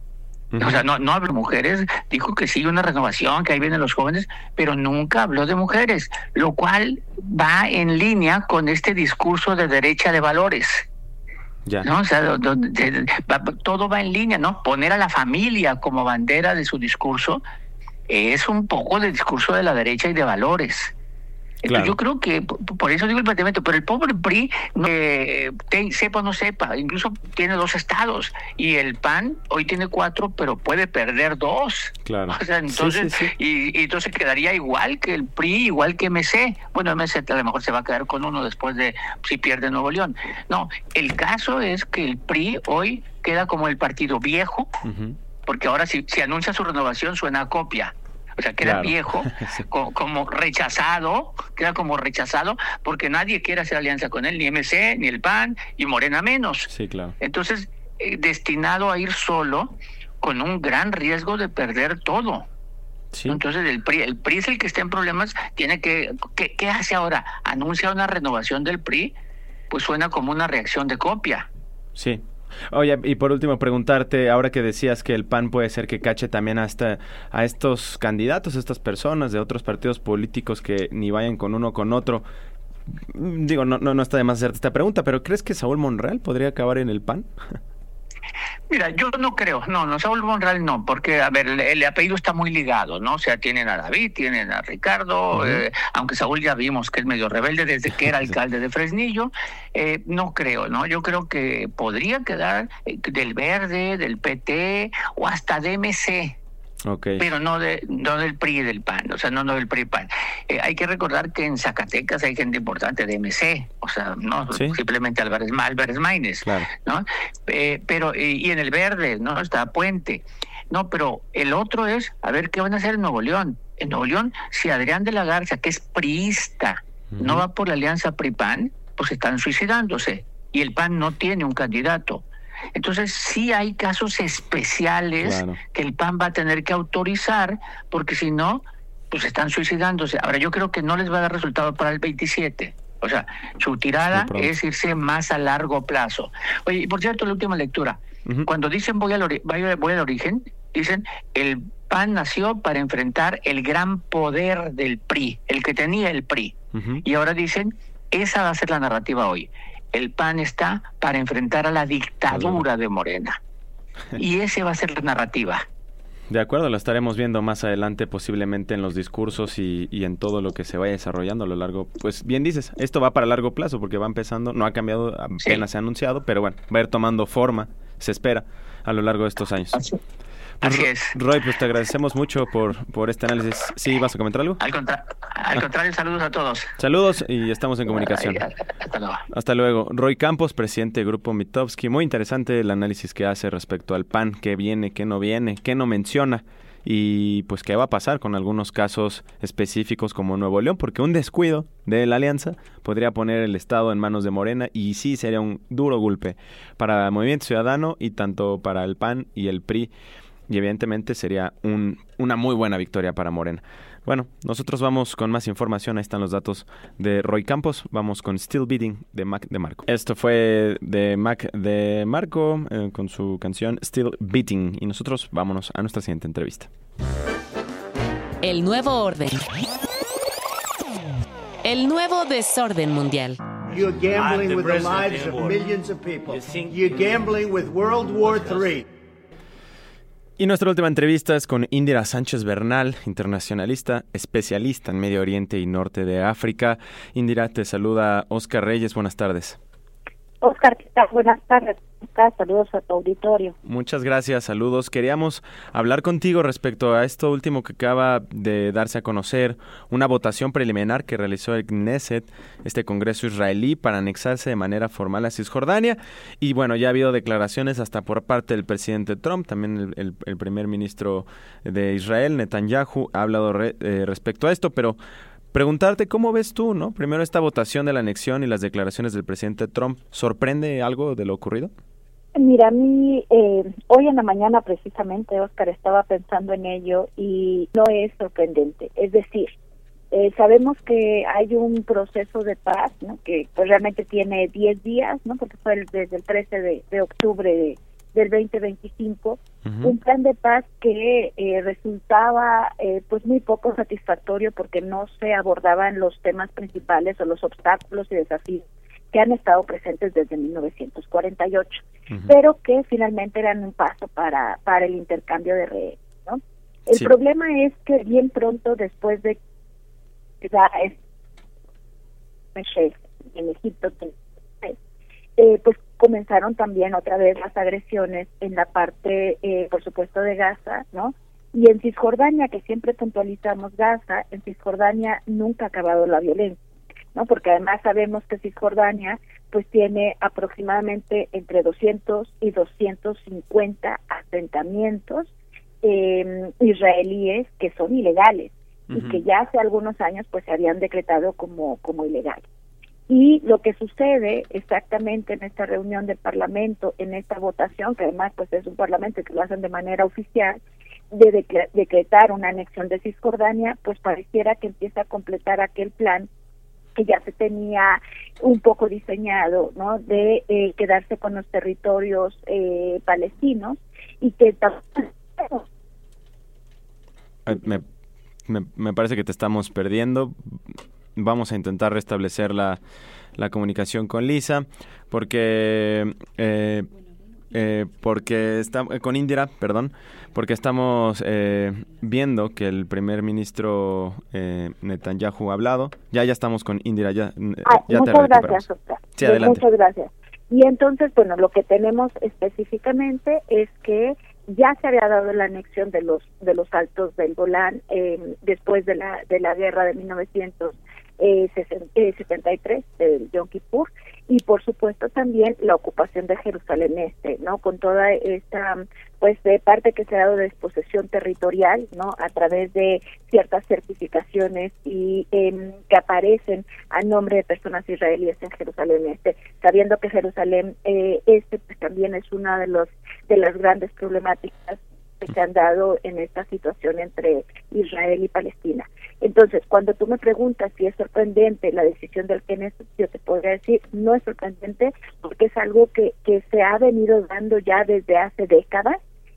S11: O sea, no, no habló de mujeres, dijo que sí, una renovación, que ahí vienen los jóvenes, pero nunca habló de mujeres, lo cual va en línea con este discurso de derecha de valores. Ya. ¿No? O sea, do, do, de, de, va, todo va en línea, ¿no? Poner a la familia como bandera de su discurso es un poco de discurso de la derecha y de valores. Entonces, claro. Yo creo que, por eso digo el planteamiento, pero el pobre P R I, eh, te, sepa o no sepa, incluso tiene dos estados, y el P A N hoy tiene cuatro, pero puede perder dos. Claro. O sea, entonces, sí, sí, sí. Y, y entonces quedaría igual que el P R I, igual que M C. Bueno, M C a lo mejor se va a quedar con uno después de si pierde Nuevo León. No, el caso es que el P R I hoy queda como el partido viejo, uh-huh. porque ahora si, si anuncia su renovación suena a copia. O sea, queda claro. viejo, sí. co- como rechazado, queda como rechazado, porque nadie quiere hacer alianza con él, ni M C, ni el P A N, y Morena menos.
S7: Sí, claro.
S11: Entonces, eh, destinado a ir solo, con un gran riesgo de perder todo. Sí. Entonces, el P R I, el P R I es el que está en problemas, tiene que... ¿Qué, qué hace ahora? ¿Anuncia una renovación del P R I? Pues suena como una reacción de copia.
S7: Sí. Oye, y por último preguntarte, ahora que decías que el P A N puede ser que cache también hasta a estos candidatos, a estas personas de otros partidos políticos que ni vayan con uno o con otro, digo, no, no, no está de más hacerte esta pregunta, pero ¿crees que Saúl Monreal podría acabar en el P A N?
S11: Mira, yo no creo, no, no, Saúl Monreal no, porque, a ver, el, el apellido está muy ligado, ¿no? O sea, tienen a David, tienen a Ricardo, uh-huh. eh, aunque Saúl ya vimos que es medio rebelde desde que era alcalde de Fresnillo, eh, no creo, ¿no? Yo creo que podría quedar eh, del Verde, del P T o hasta de M C. Okay. Pero no de no del P R I y del P A N, o sea, no, no del P R I y P A N. Eh, hay que recordar que en Zacatecas hay gente importante de M C, o sea, no ¿sí? simplemente Álvarez, Álvarez Maínez, claro. ¿no? Eh, pero, y, y en el Verde, ¿no? Está Puente. No, pero el otro es, a ver, ¿qué van a hacer en Nuevo León? En Nuevo León, si Adrián de la Garza, que es priista, uh-huh. no va por la alianza P R I P A N, pues están suicidándose, y el P A N no tiene un candidato. Entonces sí hay casos especiales claro. que el P A N va a tener que autorizar, porque si no, pues están suicidándose. Ahora yo creo que no les va a dar resultado para el veintisiete. O sea, su tirada es irse más a largo plazo. Oye, y por cierto, la última lectura. Uh-huh. Cuando dicen voy al, ori- voy, voy al origen, dicen el P A N nació para enfrentar el gran poder del P R I, el que tenía el P R I. Uh-huh. Y ahora dicen, esa va a ser la narrativa hoy. El P A N está para enfrentar a la dictadura uh-huh. de Morena. Y esa va a ser la narrativa.
S7: De acuerdo, lo estaremos viendo más adelante, posiblemente en los discursos y, y en todo lo que se vaya desarrollando a lo largo. Pues bien dices, esto va para largo plazo porque va empezando, no ha cambiado, apenas sí. se ha anunciado, pero bueno, va a ir tomando forma, se espera, a lo largo de estos años.
S11: Así,
S7: pues,
S11: Así es.
S7: Roy, pues te agradecemos mucho por, por este análisis. ¿Sí vas a comentar algo?
S11: Al, contra- al ah. contrario, saludos a todos.
S7: Saludos y estamos en comunicación.
S11: Ay, hasta luego.
S7: Hasta luego. Roy Campos, presidente del Grupo Mitofsky. Muy interesante el análisis que hace respecto al P A N, qué viene, qué no viene, qué no menciona. Y pues qué va a pasar con algunos casos específicos como Nuevo León, porque un descuido de la alianza podría poner el Estado en manos de Morena y sí sería un duro golpe para el Movimiento Ciudadano y tanto para el P A N y el P R I, y evidentemente sería un, una muy buena victoria para Morena. Bueno, nosotros vamos con más información. Ahí están los datos de Roy Campos. Vamos con Still Beating de Mac DeMarco. Esto fue de Mac DeMarco eh, con su canción Still Beating. Y nosotros vámonos a nuestra siguiente entrevista.
S9: El nuevo orden. El nuevo desorden mundial.
S14: You're gambling with the lives of millions of people. You're gambling with World War three.
S7: Y nuestra última entrevista es con Indira Sánchez Bernal, internacionalista, especialista en Medio Oriente y Norte de África. Indira, te saluda Oscar Reyes. Buenas tardes.
S15: Oscar, ¿qué tal? Buenas tardes. Saludos a tu auditorio.
S7: Muchas gracias, saludos. Queríamos hablar contigo respecto a esto último que acaba de darse a conocer, una votación preliminar que realizó el Knesset, este Congreso israelí, para anexarse de manera formal a Cisjordania. Y bueno, ya ha habido declaraciones hasta por parte del presidente Trump, también el, el, el primer ministro de Israel, Netanyahu, ha hablado re, eh, respecto a esto, pero preguntarte cómo ves tú, ¿no? Primero, esta votación de la anexión y las declaraciones del presidente Trump, ¿sorprende algo de lo ocurrido?
S15: Mira, a mí eh, hoy en la mañana precisamente, Oscar, estaba pensando en ello y no es sorprendente. Es decir, eh, sabemos que hay un proceso de paz, ¿no? Que pues realmente tiene diez días, ¿no? Porque fue el, desde el trece de, de octubre de, del veinte veinticinco, uh-huh. Un plan de paz que eh, resultaba eh, pues muy poco satisfactorio porque no se abordaban los temas principales o los obstáculos y desafíos que han estado presentes desde mil novecientos cuarenta y ocho, uh-huh. pero que finalmente eran un paso para para el intercambio de rehenes, ¿no? El sí. problema es que bien pronto después de que ya es en Egipto, eh, pues comenzaron también otra vez las agresiones en la parte, eh, por supuesto, de Gaza, ¿no? Y en Cisjordania, que siempre puntualizamos Gaza, en Cisjordania nunca ha acabado la violencia, ¿no? Porque además sabemos que Cisjordania pues tiene aproximadamente entre doscientos y doscientos cincuenta asentamientos eh, israelíes que son ilegales uh-huh. y que ya hace algunos años pues se habían decretado como como ilegales. Y lo que sucede exactamente en esta reunión del Parlamento, en esta votación, que además pues es un Parlamento que lo hacen de manera oficial, de decre- decretar una anexión de Cisjordania, pues pareciera que empieza a completar aquel plan que ya se tenía un poco diseñado, ¿no? De eh, quedarse con los territorios eh, palestinos y que también...
S7: Me, me, me parece que te estamos perdiendo. Vamos a intentar restablecer la, la comunicación con Lisa, porque... Eh, Eh, porque está, con Indira, perdón, porque estamos eh, viendo que el primer ministro eh, Netanyahu ha hablado. Ya, ya estamos con Indira, ya,
S15: ah,
S7: ya
S15: muchas
S7: te
S15: gracias, Oscar.
S7: Sí, adelante.
S15: Muchas gracias. Y entonces, bueno, lo que tenemos específicamente es que ya se había dado la anexión de los de los altos del Golán eh, después de la de la guerra de mil novecientos setenta y tres del Yom Kippur, y por supuesto también la ocupación de Jerusalén Este, ¿no? Con toda esta pues de parte que se ha dado de desposesión territorial, ¿no? A través de ciertas certificaciones y eh, que aparecen a nombre de personas israelíes en Jerusalén Este, sabiendo que Jerusalén eh, Este pues también es una de los de las grandes problemáticas que se han dado en esta situación entre Israel y Palestina. Entonces, cuando tú me preguntas si es sorprendente la decisión del Knesset, yo te podría decir, no es sorprendente porque es algo que, que se ha venido dando ya desde hace décadas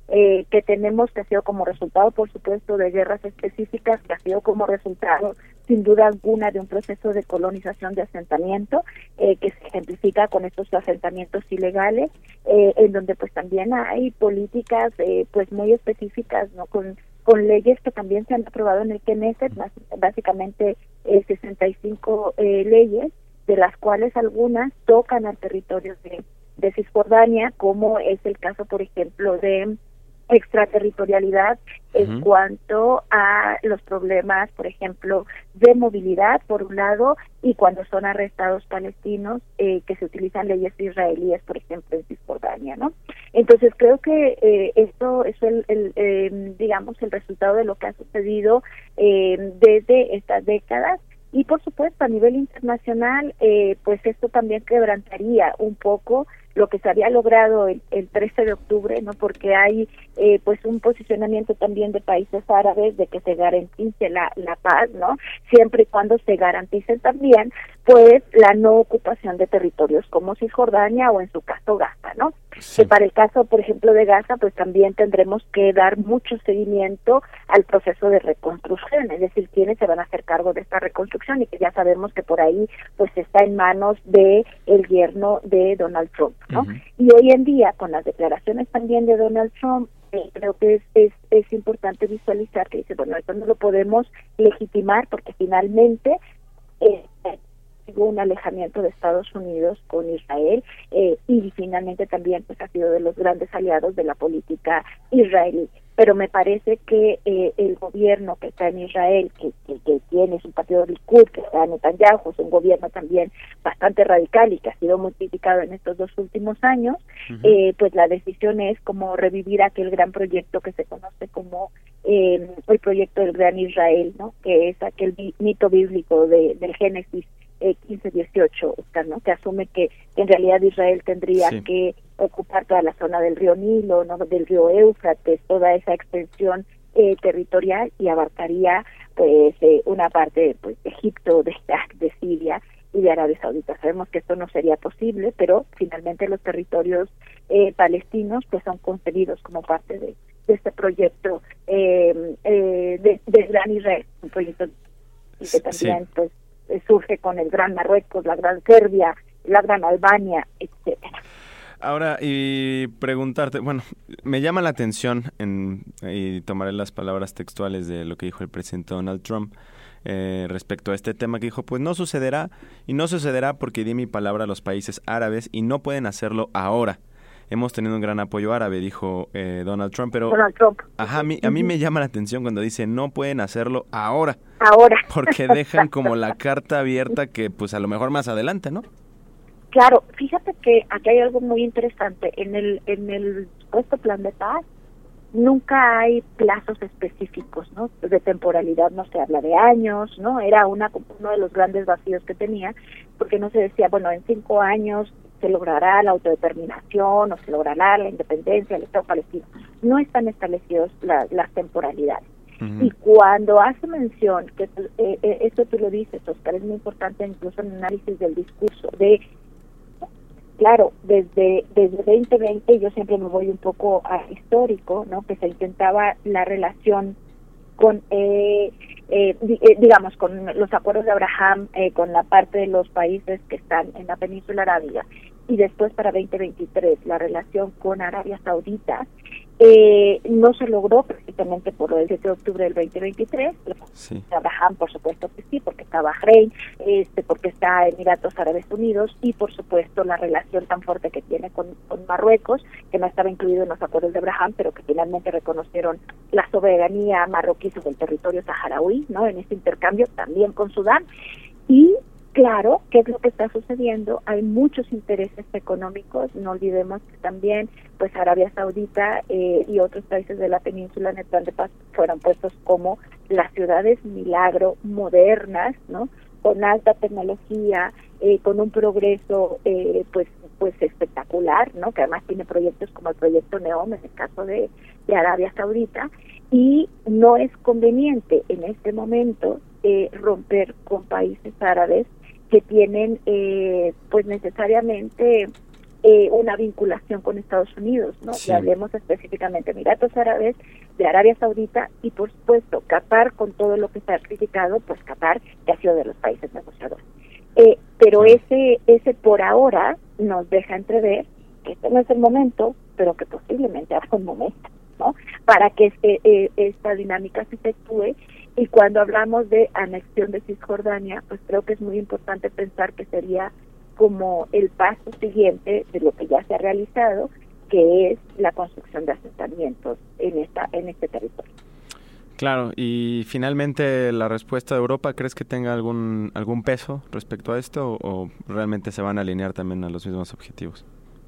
S15: eh, que tenemos, que ha sido como resultado, por supuesto, de guerras específicas, que ha sido como resultado, sin duda alguna, de un proceso de colonización de asentamiento, eh, que se ejemplifica con estos asentamientos ilegales, eh, en donde pues también hay políticas eh, pues muy específicas, ¿no? Con, con leyes que también se han aprobado en el Knesset, básicamente eh, sesenta y cinco eh, leyes, de las cuales algunas tocan al territorio de, de Cisjordania, como es el caso, por ejemplo, de extraterritorialidad en uh-huh. cuanto a los problemas, por ejemplo, de movilidad, por un lado, y cuando son arrestados palestinos, eh, que se utilizan leyes israelíes, por ejemplo, en Cisjordania, ¿no? Entonces, creo que eh, esto es el, el eh, digamos, el resultado de lo que ha sucedido eh, desde estas décadas. Y por supuesto, a nivel internacional, eh, pues esto también quebrantaría un poco lo que se había logrado el, el trece de octubre, ¿no? Porque hay eh, pues un posicionamiento también de países árabes de que se garantice la, la paz, ¿no? Siempre y cuando se garantice también pues la no ocupación de territorios como Cisjordania o en su caso Gaza, ¿no? Sí. Que para el caso, por ejemplo, de Gaza, pues también tendremos que dar mucho seguimiento al proceso de reconstrucción, es decir, quiénes se van a hacer cargo de esta reconstrucción, y que ya sabemos que por ahí pues está en manos de el yerno de Donald Trump, ¿no? Uh-huh. Y hoy en día, con las declaraciones también de Donald Trump, eh, creo que es, es es importante visualizar que dice, bueno, esto no lo podemos legitimar porque finalmente eh, hubo un alejamiento de Estados Unidos con Israel, eh, y finalmente también pues ha sido de los grandes aliados de la política israelí. Pero me parece que eh, el gobierno que está en Israel, que, que, que tiene su partido Likud, que está en Netanyahu, es un gobierno también bastante radical y que ha sido muy criticado en estos dos últimos años, uh-huh. eh, pues la decisión es como revivir aquel gran proyecto que se conoce como eh, el proyecto del Gran Israel, ¿no? Que es aquel mito bíblico de, del Génesis eh, quince dieciocho, Oscar, ¿no? Que asume que en realidad Israel tendría sí. que ocupar toda la zona del río Nilo, ¿no? Del río Éufrates, toda esa extensión eh, territorial, y abarcaría pues eh, una parte pues de Egipto, de Irak, de Siria y de Arabia Saudita. Sabemos que esto no sería posible, pero finalmente los territorios eh, palestinos pues son concebidos como parte de, de este proyecto eh, eh, de, de Gran Israel, un proyecto que también sí. pues surge con el Gran Marruecos, la Gran Serbia, la Gran Albania, etcétera.
S7: Ahora, y preguntarte, bueno, me llama la atención, en, y tomaré las palabras textuales de lo que dijo el presidente Donald Trump eh, respecto a este tema, que dijo, pues no sucederá, y no sucederá porque di mi palabra a los países árabes y no pueden hacerlo ahora. Hemos tenido un gran apoyo árabe, dijo eh, Donald Trump, pero
S15: Donald Trump.
S7: Ajá, a mí, a mí me llama la atención cuando dice no pueden hacerlo ahora.
S15: Ahora.
S7: Porque dejan como la carta abierta que pues a lo mejor más adelante, ¿no?
S15: Claro, fíjate que aquí hay algo muy interesante. En el en el supuesto plan de paz nunca hay plazos específicos, ¿no? De temporalidad no se habla de años, ¿no? Era una uno de los grandes vacíos que tenía, porque no se decía, bueno, en cinco años se logrará la autodeterminación o se logrará la independencia del Estado palestino. No están establecidos la, las temporalidades. Uh-huh. Y cuando hace mención, que eh, eh, esto tú lo dices, Oscar, es muy importante incluso en el análisis del discurso, de, claro, desde desde veinte veinte, yo siempre me voy un poco a histórico, ¿no? Que se intentaba la relación con, eh, eh, digamos, con los acuerdos de Abraham, eh, con la parte de los países que están en la península arábiga, y después para veinte veintitrés la relación con Arabia Saudita, eh, no se logró precisamente por el siete de octubre del veinte veintitrés. Sí. Abraham, por supuesto que sí, porque está Bahrein, este, porque está Emiratos Árabes Unidos, y por supuesto la relación tan fuerte que tiene con, con Marruecos, que no estaba incluido en los acuerdos de Abraham, pero que finalmente reconocieron la soberanía marroquí sobre el territorio saharaui, ¿no? En este intercambio, también con Sudán. Y claro, ¿qué es lo que está sucediendo? Hay muchos intereses económicos, no olvidemos que también pues Arabia Saudita eh, y otros países de la península en el plan de paz fueron puestos como las ciudades milagro modernas, ¿no? Con alta tecnología, eh, con un progreso eh, pues pues espectacular, ¿no? Que además tiene proyectos como el proyecto NEOM en el caso de, de Arabia Saudita, y no es conveniente en este momento eh, romper con países árabes que tienen eh, pues necesariamente eh, una vinculación con Estados Unidos, ¿no?
S16: Sí.
S15: Y hablemos específicamente de Emiratos Árabes, de Arabia Saudita y, por supuesto, Qatar, con todo lo que se ha criticado, pues Qatar que ha sido de los países negociadores. Eh, pero ese, ese por ahora nos deja entrever que este no es el momento, pero que posiblemente habrá un momento, ¿no? Para que este, eh, esta dinámica se efectúe. Y cuando hablamos de anexión de Cisjordania, pues creo que es muy importante pensar que sería como el paso siguiente de lo que ya se ha realizado, que es la construcción de asentamientos en esta en este territorio.
S7: Claro, y finalmente la respuesta de Europa, ¿crees que tenga algún algún peso respecto a esto o, o realmente se van a alinear también a los mismos objetivos?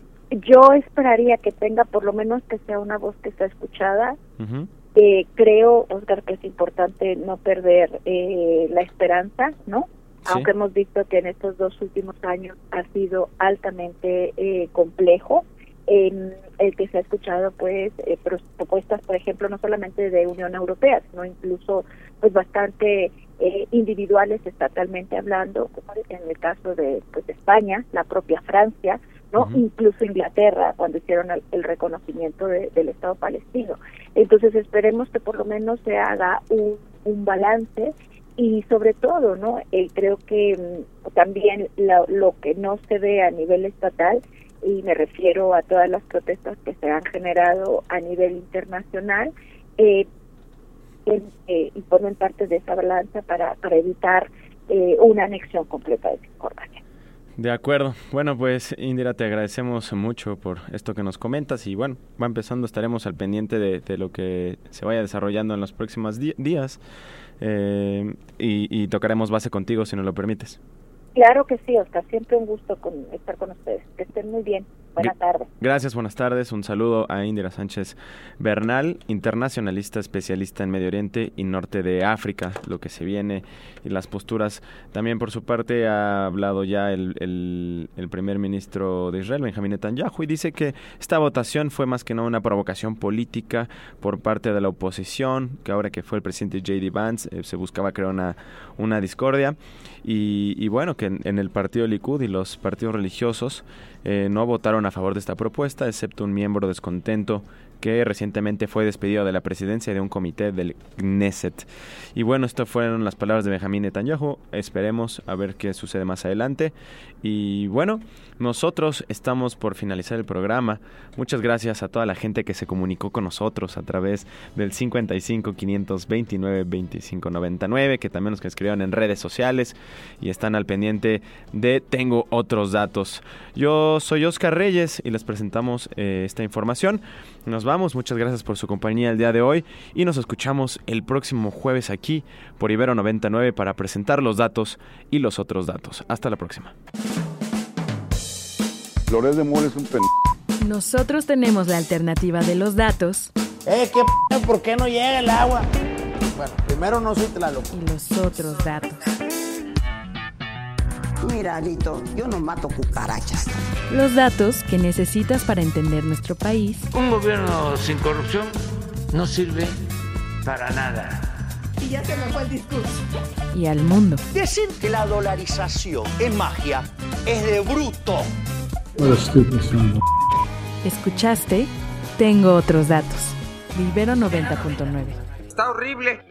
S15: Yo esperaría que tenga por lo menos que sea una voz que sea escuchada.
S7: Uh-huh.
S15: Eh, creo, Oscar, que es importante no perder eh, la esperanza, ¿no? Sí. Aunque hemos visto que en estos dos últimos años ha sido altamente eh, complejo. En el que se ha escuchado pues eh, propuestas, por ejemplo, no solamente de Unión Europea, sino incluso pues bastante eh, individuales estatalmente hablando, como en el caso de pues de España, la propia Francia, no, uh-huh. incluso Inglaterra cuando hicieron el, el reconocimiento de, del Estado palestino. Entonces esperemos que por lo menos se haga un, un balance y sobre todo, no, eh, creo que mm, también la, lo que no se ve a nivel estatal, y me refiero a todas las protestas que se han generado a nivel internacional, eh, en, eh, y formen parte de esa balanza para, para evitar eh, una anexión completa de Cisjordania.
S7: De acuerdo. Bueno, pues Indira, te agradecemos mucho por esto que nos comentas y bueno, va empezando, estaremos al pendiente de, de lo que se vaya desarrollando en los próximos di- días eh, y, y tocaremos base contigo si nos lo permites.
S15: Claro que sí, Oscar, siempre un gusto con, estar con ustedes. Que estén muy bien. Buenas tardes.
S7: Gracias, buenas tardes. Un saludo a Indira Sánchez Bernal, internacionalista especialista en Medio Oriente y Norte de África, lo que se viene y las posturas. También por su parte ha hablado ya el, el, el primer ministro de Israel, Benjamín Netanyahu, y dice que esta votación fue más que no una provocación política por parte de la oposición, que ahora que fue el presidente J D Vance eh, se buscaba crear una, una discordia y, y bueno, que en, en el partido Likud y los partidos religiosos eh, no votaron a favor de esta propuesta, excepto un miembro descontento que recientemente fue despedido de la presidencia de un comité del Knesset. Y bueno, estas fueron las palabras de Benjamín Netanyahu. Esperemos a ver qué sucede más adelante. Y bueno, nosotros estamos por finalizar el programa. Muchas gracias a toda la gente que se comunicó con nosotros a través del cincuenta y cinco, quinientos veintinueve, veinticinco noventa y nueve, que también nos escribieron en redes sociales y están al pendiente de Tengo Otros Datos. Yo soy Oscar Reyes y les presentamos eh, esta información. Nos vamos, muchas gracias por su compañía el día de hoy y nos escuchamos el próximo jueves aquí por Ibero noventa y nueve para presentar los datos y los otros datos. Hasta la próxima.
S1: Flores de Mora es un pen...
S2: Nosotros tenemos la alternativa de los datos.
S3: Eh, ¿qué p***? ¿Por qué no llega el agua? Bueno, primero no soy Tlaloc.
S2: Y los otros datos.
S4: Mira, Alito, yo no mato cucarachas.
S2: Los datos que necesitas para entender nuestro país.
S5: Un gobierno sin corrupción no sirve para nada.
S4: Y ya se me fue el discurso.
S2: Y al mundo.
S6: Decir que la dolarización es magia es de bruto.
S2: Escuchaste Tengo Otros Datos. De Ibero noventa punto nueve.
S17: Está horrible.